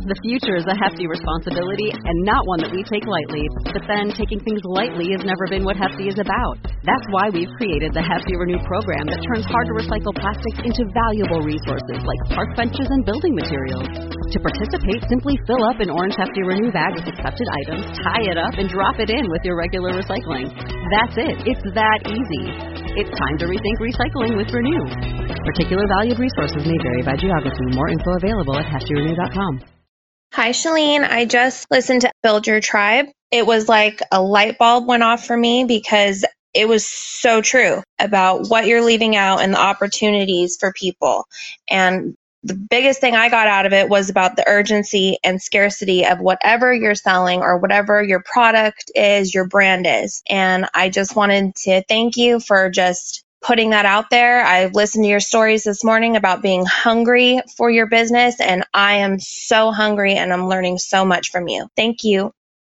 The future is a hefty responsibility and not one that we take lightly. But then taking things lightly has never been what Hefty is about. That's why we've created the Hefty Renew program that turns hard-to-recycle plastics into valuable resources like park benches and building materials. To participate, simply fill up an orange Hefty Renew bag with accepted items, tie it up, and drop it in with your regular recycling. That's it. It's that easy. It's time to rethink recycling with Renew. Particular valued resources may vary by geography. More info available at heftyrenew.com. Hi, Shalene. I just listened to Build Your Tribe. It was like a light bulb went off for me because it was so true about what you're leaving out and the opportunities for people. And the biggest thing I got out of it was about the urgency and scarcity of whatever you're selling or whatever your product is, your brand is. And I just wanted to thank you for just putting that out there. I've listened to your stories this morning about being hungry for your business, and I am so hungry and I'm learning so much from you. Thank you.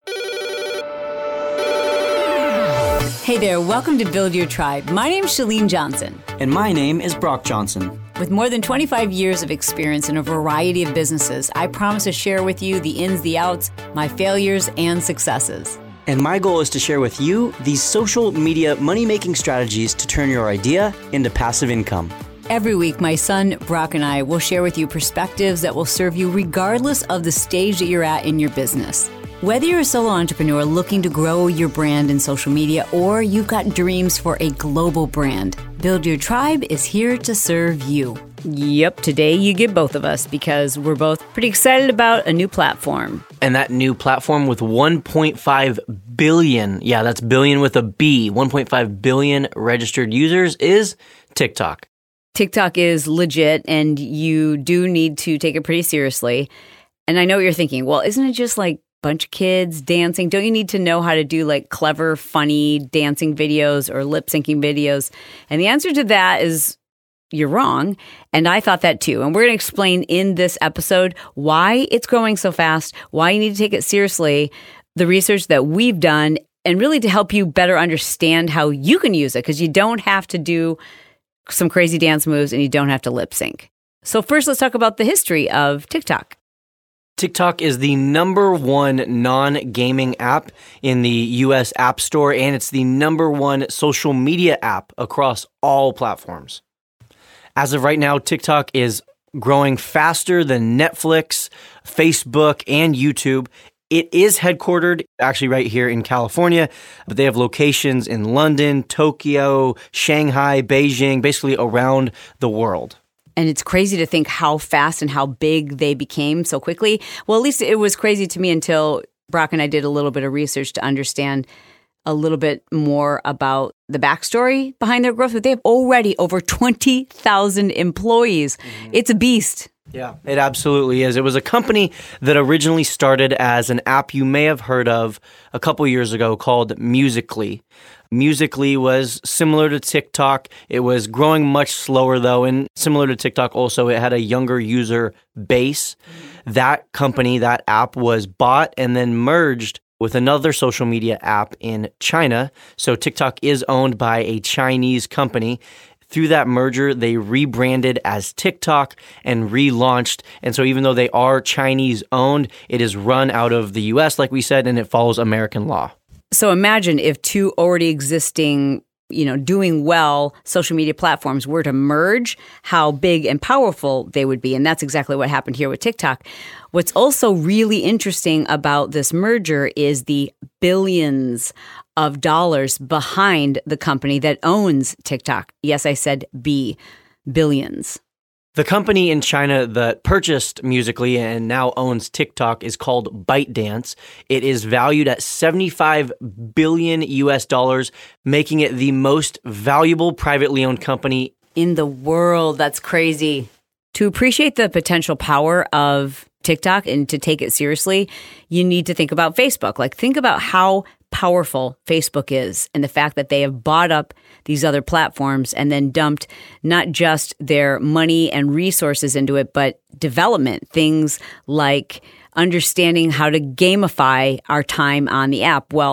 Hey there, welcome to Build Your Tribe. My name's Shalene Johnson. And my name is Brock Johnson. With more than 25 years of experience in a variety of businesses, I promise to share with you the ins, the outs, my failures, and successes. And my goal is to share with you these social media money-making strategies to turn your idea into passive income. Every week, my son, Brock, and I will share with you perspectives that will serve you regardless of the stage that you're at in your business. Whether you're a solo entrepreneur looking to grow your brand in social media or you've got dreams for a global brand, Build Your Tribe is here to serve you. Yep, today you get both of us because we're both pretty excited about a new platform. And that new platform with 1.5 billion, yeah, that's billion with a B, 1.5 billion registered users is TikTok. TikTok is legit and you do need to take it pretty seriously. And I know what you're thinking, well, isn't it just like bunch of kids dancing? Don't you need to know how to do like clever, funny dancing videos or lip syncing videos? And the answer to that is you're wrong. And I thought that too. And we're going to explain in this episode why it's growing so fast, why you need to take it seriously, the research that we've done, and really to help you better understand how you can use it, because you don't have to do some crazy dance moves and you don't have to lip sync. So first, let's talk about the history of TikTok. TikTok is the number one non-gaming app in the US App Store, and it's the number one social media app across all platforms. As of right now, TikTok is growing faster than Netflix, Facebook, and YouTube. It is headquartered actually right here in California, but they have locations in London, Tokyo, Shanghai, Beijing, basically around the world. And it's crazy to think how fast and how big they became so quickly. Well, at least it was crazy to me until Brock and I did a little bit of research to understand a little bit more about the backstory behind their growth. But they have already over 20,000 employees. Mm-hmm. It's a beast. Yeah, it absolutely is. It was a company that originally started as an app you may have heard of a couple years ago called Musical.ly. Musical.ly was similar to TikTok. It was growing much slower though, and similar to TikTok also, it had a younger user base. That company, that app was bought and then merged with another social media app in China. So TikTok is owned by a Chinese company. Through that merger, they rebranded as TikTok and relaunched. And so even though they are Chinese owned, it is run out of the US, like we said, and it follows American law. So imagine if two already existing, doing well social media platforms were to merge, how big and powerful they would be. And that's exactly what happened here with TikTok. What's also really interesting about this merger is the billions of dollars behind the company that owns TikTok. Yes, I said billions. The company in China that purchased Musical.ly and now owns TikTok is called ByteDance. It is valued at $75 billion US, making it the most valuable privately owned company in the world. That's crazy. To appreciate the potential power of TikTok and to take it seriously, you need to think about Facebook. Like, think about how powerful Facebook is and the fact that they have bought up these other platforms and then dumped not just their money and resources into it, but development, things like understanding how to gamify our time on the app. Well,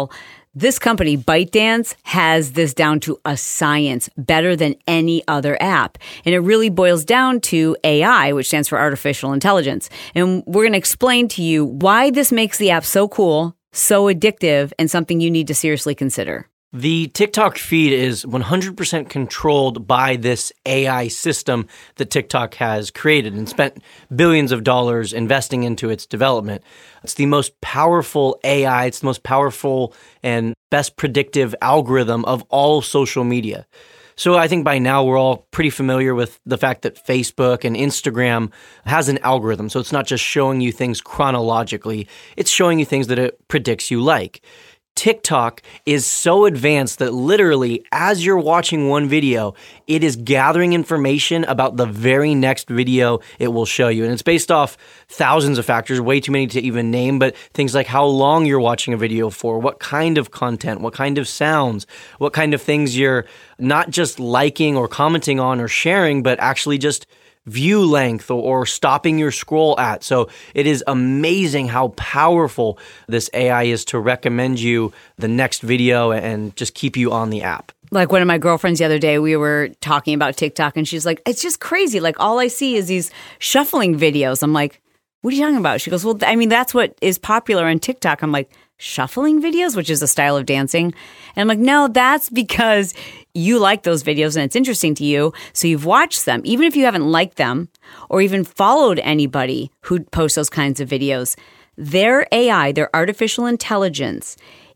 This company, ByteDance, has this down to a science, better than any other app. And it really boils down to AI, which stands for artificial intelligence. And we're going to explain to you why this makes the app so cool, so addictive, and something you need to seriously consider. The TikTok feed is 100% controlled by this AI system that TikTok has created and spent billions of dollars investing into its development. It's the most powerful AI, it's the most powerful and best predictive algorithm of all social media. So I think by now we're all pretty familiar with the fact that Facebook and Instagram has an algorithm. So it's not just showing you things chronologically, it's showing you things that it predicts you like. TikTok is so advanced that literally as you're watching one video, it is gathering information about the very next video it will show you. And it's based off thousands of factors, way too many to even name, but things like how long you're watching a video for, what kind of content, what kind of sounds, what kind of things you're not just liking or commenting on or sharing, but actually just view length or stopping your scroll at. So it is amazing how powerful this AI is to recommend you the next video and just keep you on the app. Like one of my girlfriends the other day, we were talking about TikTok and she's like, it's just crazy. Like all I see is these shuffling videos. I'm like, what are you talking about? She goes, well, I mean, that's what is popular on TikTok. I'm like, shuffling videos, which is a style of dancing. And I'm like, no, that's because you like those videos and it's interesting to you. So you've watched them, even if you haven't liked them or even followed anybody who posts those kinds of videos. Their AI, their artificial intelligence,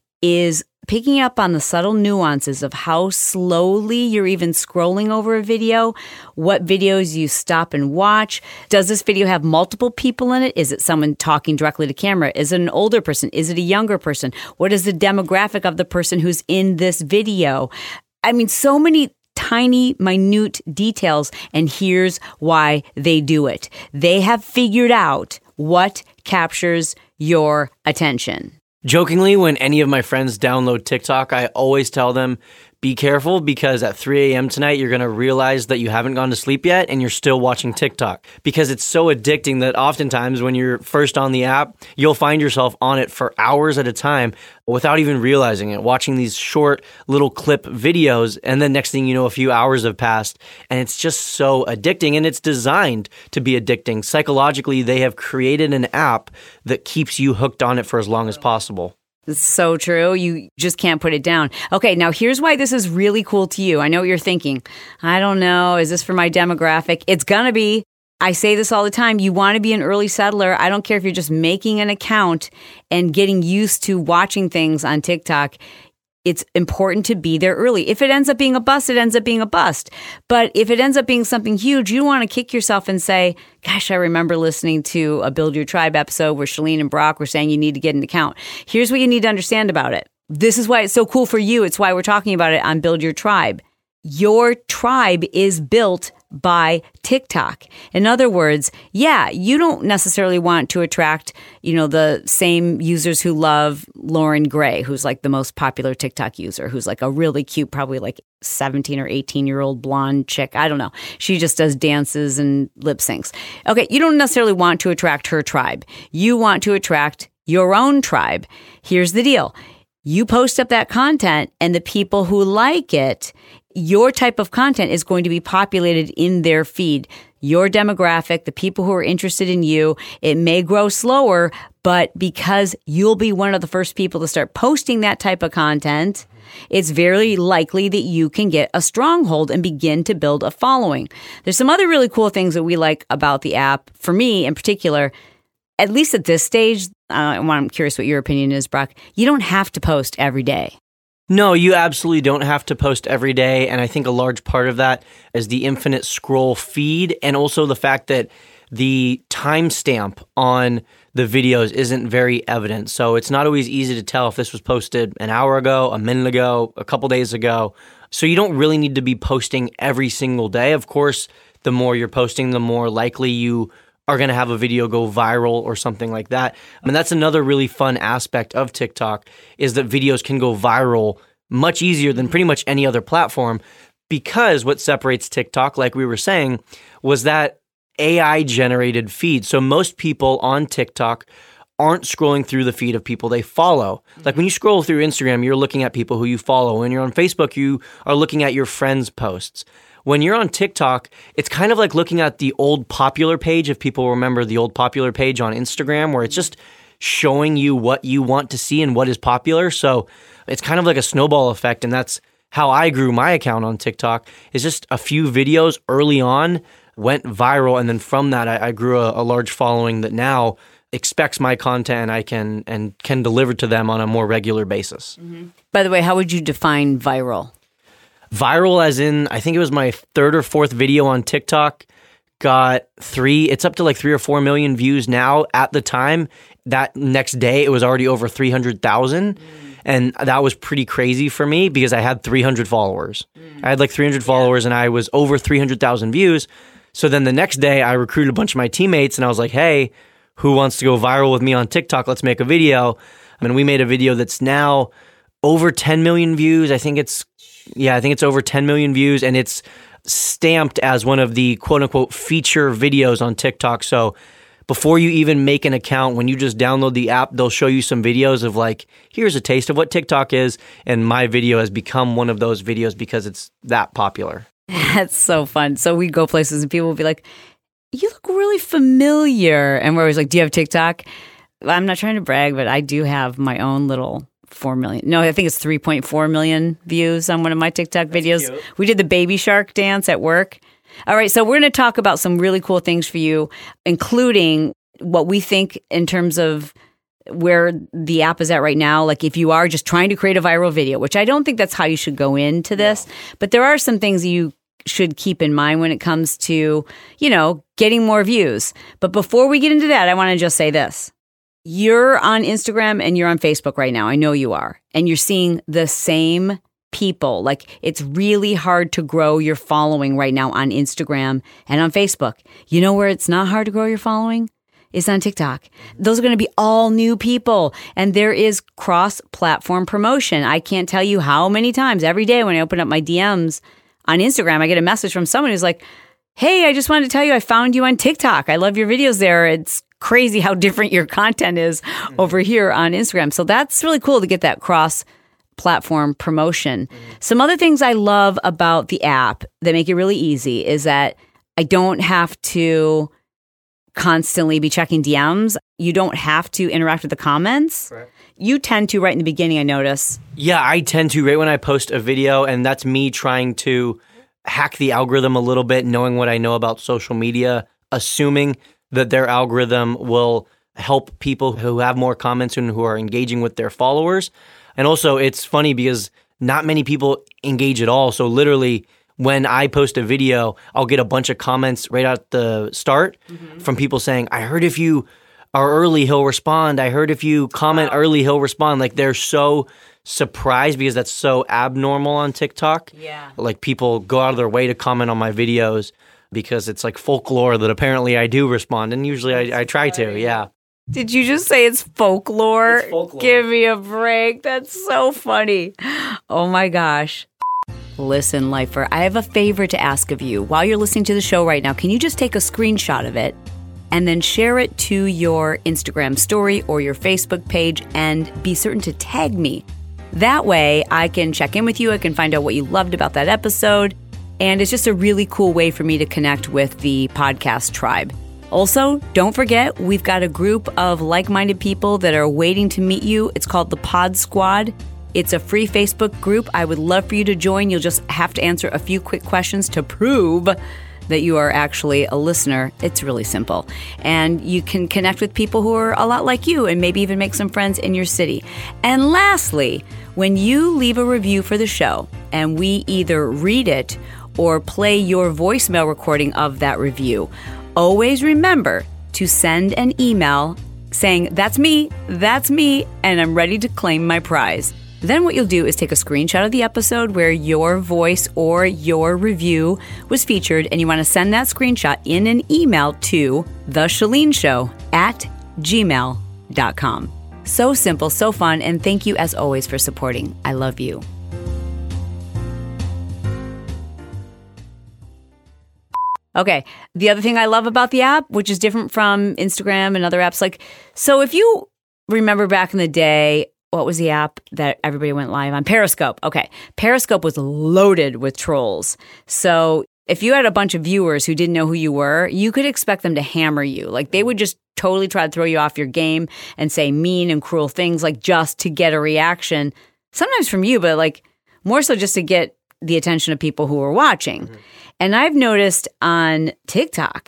is picking up on the subtle nuances of how slowly you're even scrolling over a video, what videos you stop and watch. Does this video have multiple people in it? Is it someone talking directly to camera? Is it an older person? Is it a younger person? What is the demographic of the person who's in this video? I mean, so many tiny, minute details, and here's why they do it. They have figured out what captures your attention. Jokingly, when any of my friends download TikTok, I always tell them, be careful because at 3 a.m. tonight, you're going to realize that you haven't gone to sleep yet and you're still watching TikTok because it's so addicting that oftentimes when you're first on the app, you'll find yourself on it for hours at a time without even realizing it, watching these short little clip videos. And then next thing you know, a few hours have passed and it's just so addicting and it's designed to be addicting. Psychologically, they have created an app that keeps you hooked on it for as long as possible. It's so true. You just can't put it down. Okay, now here's why this is really cool to you. I know what you're thinking. I don't know. Is this for my demographic? It's going to be. I say this all the time. You want to be an early settler. I don't care if you're just making an account and getting used to watching things on TikTok. It's important to be there early. If it ends up being a bust, it ends up being a bust. But if it ends up being something huge, you want to kick yourself and say, gosh, I remember listening to a Build Your Tribe episode where Chalene and Brock were saying you need to get an account. Here's what you need to understand about it. This is why it's so cool for you. It's why we're talking about it on Build Your Tribe. Your tribe is built by TikTok. In other words, yeah, you don't necessarily want to attract, the same users who love Lauren Gray, who's like the most popular TikTok user, who's like a really cute, probably like 17 or 18-year-old blonde chick. I don't know. She just does dances and lip syncs. Okay, you don't necessarily want to attract her tribe. You want to attract your own tribe. Here's the deal. You post up that content and the people who like it, your type of content is going to be populated in their feed. Your demographic, the people who are interested in you, it may grow slower, but because you'll be one of the first people to start posting that type of content, it's very likely that you can get a stronghold and begin to build a following. There's some other really cool things that we like about the app. For me in particular, at least at this stage, I'm curious what your opinion is, Brock. You don't have to post every day. No, you absolutely don't have to post every day. And I think a large part of that is the infinite scroll feed and also the fact that the timestamp on the videos isn't very evident. So it's not always easy to tell if this was posted an hour ago, a minute ago, a couple days ago. So you don't really need to be posting every single day. Of course, the more you're posting, the more likely you are going to have a video go viral or something like that. I mean, that's another really fun aspect of TikTok is that videos can go viral much easier than pretty much any other platform because what separates TikTok, like we were saying, was that AI-generated feed. So most people on TikTok aren't scrolling through the feed of people they follow. Like when you scroll through Instagram, you're looking at people who you follow. When you're on Facebook, you are looking at your friends' posts. When you're on TikTok, it's kind of like looking at the old popular page, if people remember the old popular page on Instagram, where it's just showing you what you want to see and what is popular. So it's kind of like a snowball effect, and that's how I grew my account on TikTok, is just a few videos early on went viral, and then from that, I grew a large following that now expects my content and can deliver to them on a more regular basis. Mm-hmm. By the way, how would you define viral? Viral as in, I think it was my third or fourth video on TikTok, it's up to like 3 or 4 million views now. At the time, that next day, it was already over 300,000. And that was pretty crazy for me because I had 300 followers. I had like 300 followers and I was over 300,000 views. So then the next day I recruited a bunch of my teammates and I was like, hey, who wants to go viral with me on TikTok? Let's make a video. I mean, we made a video that's now over 10 million views. I think it's over 10 million views, and it's stamped as one of the quote unquote feature videos on TikTok. So before you even make an account, when you just download the app, they'll show you some videos of like, here's a taste of what TikTok is. And my video has become one of those videos because it's that popular. That's so fun. So we go places and people will be like, you look really familiar. And we're always like, do you have TikTok? I'm not trying to brag, but I do have my own little 4 million. No, I think it's 3.4 million views on one of my TikTok videos. Cute. We did the baby shark dance at work. All right, so we're going to talk about some really cool things for you, including what we think in terms of where the app is at right now. Like if you are just trying to create a viral video, which I don't think that's how you should go into this, but there are some things you should keep in mind when it comes to, getting more views. But before we get into that, I want to just say this. You're on Instagram and you're on Facebook right now. I know you are. And you're seeing the same people. Like it's really hard to grow your following right now on Instagram and on Facebook. You know where it's not hard to grow your following? It's on TikTok. Those are going to be all new people. And there is cross-platform promotion. I can't tell you how many times every day when I open up my DMs on Instagram, I get a message from someone who's like, hey, I just wanted to tell you I found you on TikTok. I love your videos there. It's crazy how different your content is over here on Instagram. So that's really cool to get that cross-platform promotion. Some other things I love about the app that make it really easy is that I don't have to constantly be checking DMs. You don't have to interact with the comments. Correct. You tend to right in the beginning, I notice. Yeah, I tend to right when I post a video, and that's me trying to hack the algorithm a little bit, knowing what I know about social media, assuming that their algorithm will help people who have more comments and who are engaging with their followers. And also, it's funny because not many people engage at all. So literally, when I post a video, I'll get a bunch of comments right at the start from people saying, I heard if you are early, he'll respond. I heard if you comment early, he'll respond. Like they're so surprised because that's so abnormal on TikTok. Yeah. Like people go out of their way to comment on my videos because it's like folklore that apparently I do respond. And usually I try to, yeah. Did you just say it's folklore? It's folklore. Give me a break. That's so funny. Oh my gosh. Listen, Lifer, I have a favor to ask of you. While you're listening to the show right now, can you just take a screenshot of it and then share it to your Instagram story or your Facebook page and be certain to tag me? That way I can check in with you. I can find out what you loved about that episode. And it's just a really cool way for me to connect with the podcast tribe. Also, don't forget, we've got a group of like-minded people that are waiting to meet you. It's called the Pod Squad. It's a free Facebook group. I would love for you to join. You'll just have to answer a few quick questions to prove that you are actually a listener. It's really simple. And you can connect with people who are a lot like you and maybe even make some friends in your city. And lastly, when you leave a review for the show and we either read it or play your voicemail recording of that review, always remember to send an email saying, that's me, and I'm ready to claim my prize. Then what you'll do is take a screenshot of the episode where your voice or your review was featured, and you want to send that screenshot in an email to theshaleenshow@gmail.com. So simple, so fun, and thank you as always for supporting. I love you. Okay. The other thing I love about the app, which is different from Instagram and other apps, like, so if you remember back in the day, what was the app that everybody went live on? Periscope. Okay. Periscope was loaded with trolls. So if you had a bunch of viewers who didn't know who you were, you could expect them to hammer you. Like they would just totally try to throw you off your game and say mean and cruel things, like just to get a reaction, sometimes from you, but like more so just to get the attention of people who were watching. Mm-hmm. And I've noticed on TikTok,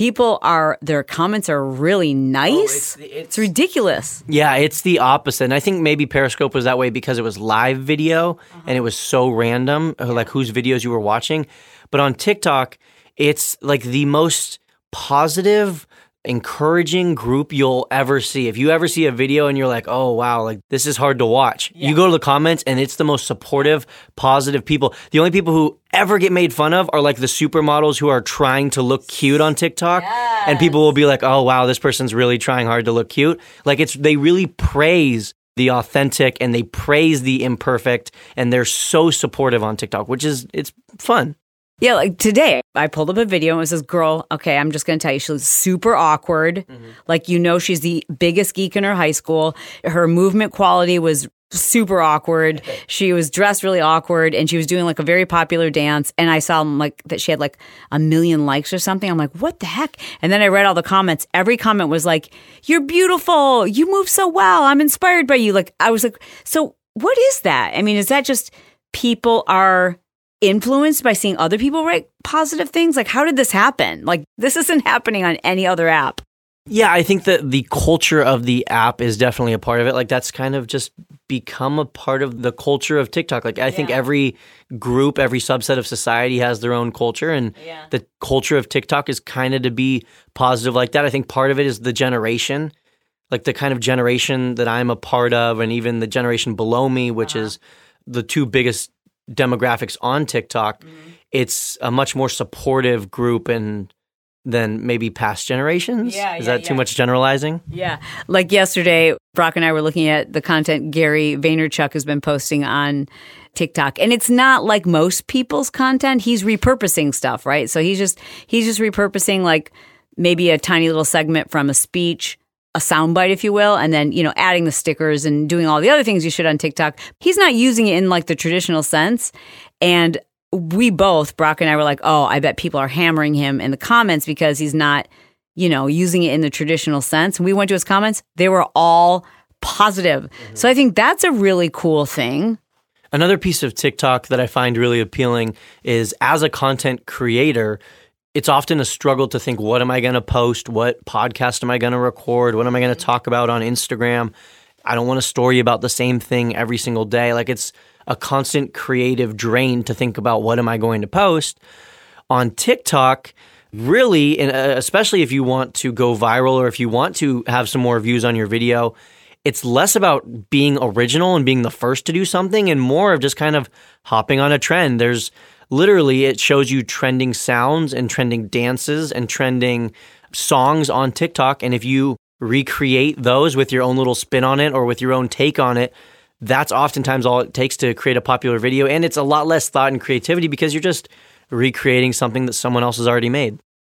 their comments are really nice. It's ridiculous. Yeah, it's the opposite. And I think maybe Periscope was that way because it was live video and it was so random, like whose videos you were watching. But on TikTok, it's like the most positive, encouraging group you'll ever see. If you ever see a video and you're like, oh, wow, like this is hard to watch. Yeah. You go to the comments and it's the most supportive, positive people. The only people who ever get made fun of are like the supermodels who are trying to look cute on TikTok. Yes. And people will be like, oh, wow, this person's really trying hard to look cute. Like they really praise the authentic and they praise the imperfect. And they're so supportive on TikTok, it's fun. Yeah, like today, I pulled up a video and it was this girl, okay, I'm just going to tell you, she was super awkward. Mm-hmm. Like, she's the biggest geek in her high school. Her movement quality was super awkward. She was dressed really awkward and she was doing like a very popular dance. And I saw like that she had like 1 million likes or something. I'm like, what the heck? And then I read all the comments. Every comment was like, you're beautiful. You move so well. I'm inspired by you. Like, I was like, so what is that? I mean, is that just people are influenced by seeing other people write positive things? Like, how did this happen? Like, this isn't happening on any other app. Yeah, I think that the culture of the app is definitely a part of it. Like, that's kind of just become a part of the culture of TikTok. Like, I think every group, every subset of society has their own culture, and the culture of TikTok is kind of to be positive like that. I think part of it is the generation, like the kind of generation that I'm a part of, and even the generation below me, which is the two biggest demographics on TikTok. Mm-hmm. It's a much more supportive group than maybe past generations. Is that too much generalizing? Yeah. Like yesterday, Brock and I were looking at the content Gary Vaynerchuk has been posting on TikTok. And it's not like most people's content. He's repurposing stuff, right? So he's just repurposing like maybe a tiny little segment from a speech, a soundbite, if you will, and then, adding the stickers and doing all the other things you should on TikTok. He's not using it in like the traditional sense. And we both, Brock and I, were like, oh, I bet people are hammering him in the comments because he's not, using it in the traditional sense. And we went to his comments. They were all positive. Mm-hmm. So I think that's a really cool thing. Another piece of TikTok that I find really appealing is as a content creator, it's often a struggle to think, what am I going to post? What podcast am I going to record? What am I going to talk about on Instagram? I don't want to story about the same thing every single day. Like, it's a constant creative drain to think about what am I going to post. On TikTok, really, and especially if you want to go viral or if you want to have some more views on your video, it's less about being original and being the first to do something and more of just kind of hopping on a trend. There's literally, it shows you trending sounds and trending dances and trending songs on TikTok. And if you recreate those with your own little spin on it or with your own take on it, that's oftentimes all it takes to create a popular video. And it's a lot less thought and creativity because you're just recreating something that someone else has already made.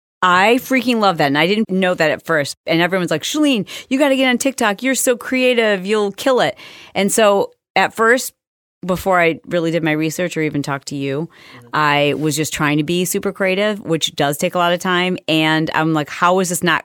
I freaking love that. And I didn't know that at first. And everyone's like, Chalene, you got to get on TikTok. You're so creative. You'll kill it. And so at first, before I really did my research or even talked to you, I was just trying to be super creative, which does take a lot of time. And I'm like, why is this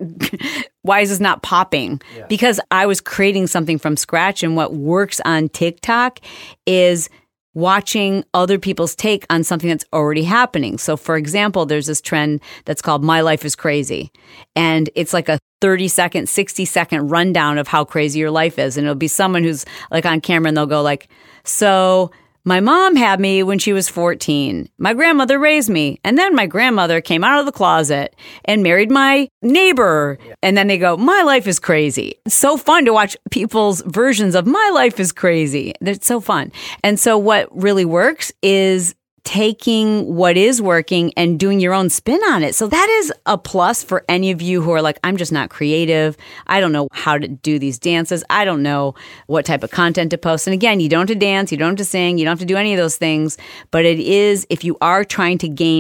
not popping? Yeah. Because I was creating something from scratch. And what works on TikTok is watching other people's take on something that's already happening. So for example, there's this trend that's called My Life is Crazy. And it's like a 30-second, 60-second rundown of how crazy your life is. And it'll be someone who's like on camera and they'll go like, so my mom had me when she was 14. My grandmother raised me. And then my grandmother came out of the closet and married my neighbor. Yeah. And then they go, my life is crazy. It's so fun to watch people's versions of my life is crazy. It's so fun. And so what really works is taking what is working and doing your own spin on it. So that is a plus for any of you who are like, I'm just not creative. I don't know how to do these dances. I don't know what type of content to post. And again, you don't have to dance. You don't have to sing. You don't have to do any of those things. But it is, if you are trying to gain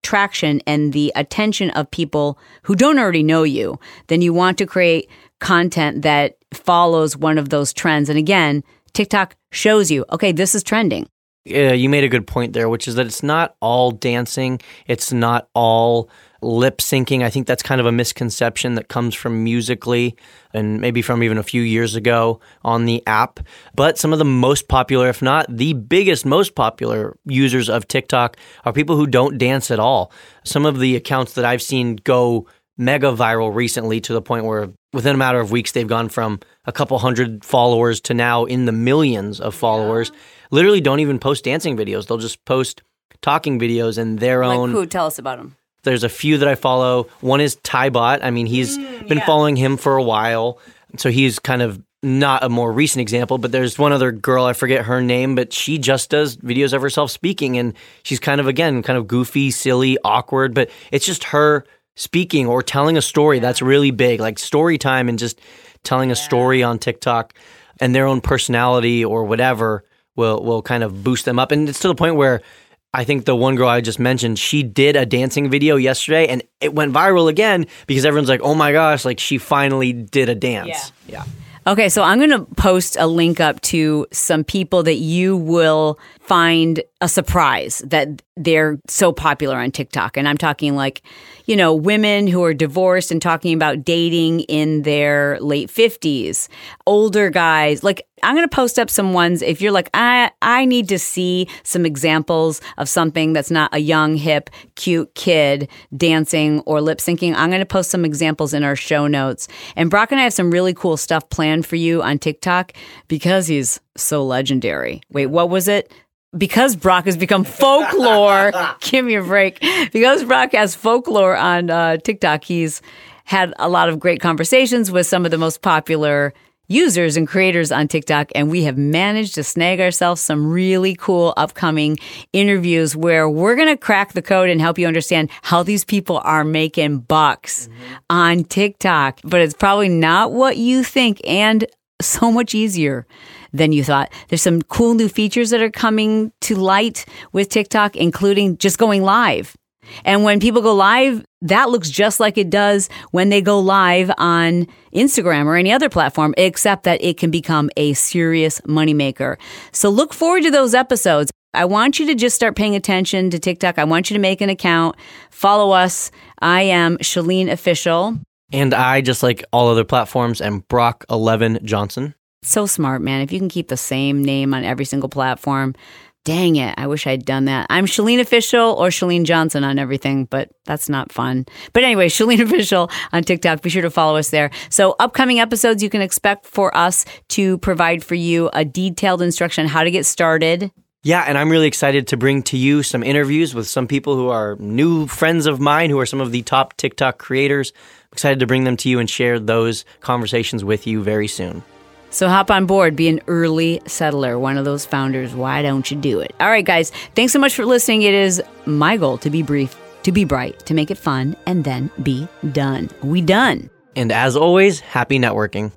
traction and the attention of people who don't already know you, then you want to create content that follows one of those trends. And again, TikTok shows you, okay, this is trending. You made a good point there, which is that it's not all dancing. It's not all lip syncing. I think that's kind of a misconception that comes from Musical.ly and maybe from even a few years ago on the app. But some of the most popular, if not the biggest, most popular users of TikTok are people who don't dance at all. Some of the accounts that I've seen go mega viral recently to the point where within a matter of weeks, they've gone from a couple hundred followers to now in the millions of followers. Literally don't even post dancing videos. They'll just post talking videos and their own. Like who? Tell us about them. There's a few that I follow. One is Tybot. I mean, he's been following him for a while. So he's kind of not a more recent example, but there's one other girl, I forget her name, but she just does videos of herself speaking. And she's kind of, again, kind of goofy, silly, awkward, but it's just her speaking or telling a story. That's really big, like story time and just telling a story on TikTok, and their own personality or whatever will kind of boost them up. And it's to the point where I think the one girl I just mentioned, she did a dancing video yesterday and it went viral again because everyone's like, oh my gosh, like she finally did a dance. Yeah. Okay, so I'm going to post a link up to some people that you will find a surprise that they're so popular on TikTok. And I'm talking like, you know, women who are divorced and talking about dating in their late 50s, older guys. Like, I'm going to post up some ones if you're like, I need to see some examples of something that's not a young, hip, cute kid dancing or lip syncing. I'm going to post some examples in our show notes. And Brock and I have some really cool stuff planned for you on TikTok because he's so legendary. Wait, what was it? Because Brock has become folklore. Give me a break. Because Brock has folklore on TikTok, he's had a lot of great conversations with some of the most popular users and creators on TikTok, and we have managed to snag ourselves some really cool upcoming interviews where we're going to crack the code and help you understand how these people are making bucks on TikTok. But it's probably not what you think and so much easier than you thought. There's some cool new features that are coming to light with TikTok, including just going live. And when people go live, that looks just like it does when they go live on Instagram or any other platform, except that it can become a serious moneymaker. So look forward to those episodes. I want you to just start paying attention to TikTok. I want you to make an account, follow us. I am Chalene Official. And I, just like all other platforms, am Brock 11 Johnson. So smart, man. If you can keep the same name on every single platform, dang it. I wish I'd done that. I'm Chalene Official or Chalene Johnson on everything, but that's not fun. But anyway, Chalene Official on TikTok. Be sure to follow us there. So upcoming episodes, you can expect for us to provide for you a detailed instruction on how to get started. Yeah, and I'm really excited to bring to you some interviews with some people who are new friends of mine, who are some of the top TikTok creators. I'm excited to bring them to you and share those conversations with you very soon. So hop on board, be an early settler, one of those founders. Why don't you do it? All right, guys, thanks so much for listening. It is my goal to be brief, to be bright, to make it fun, and then be done. We done. And as always, happy networking.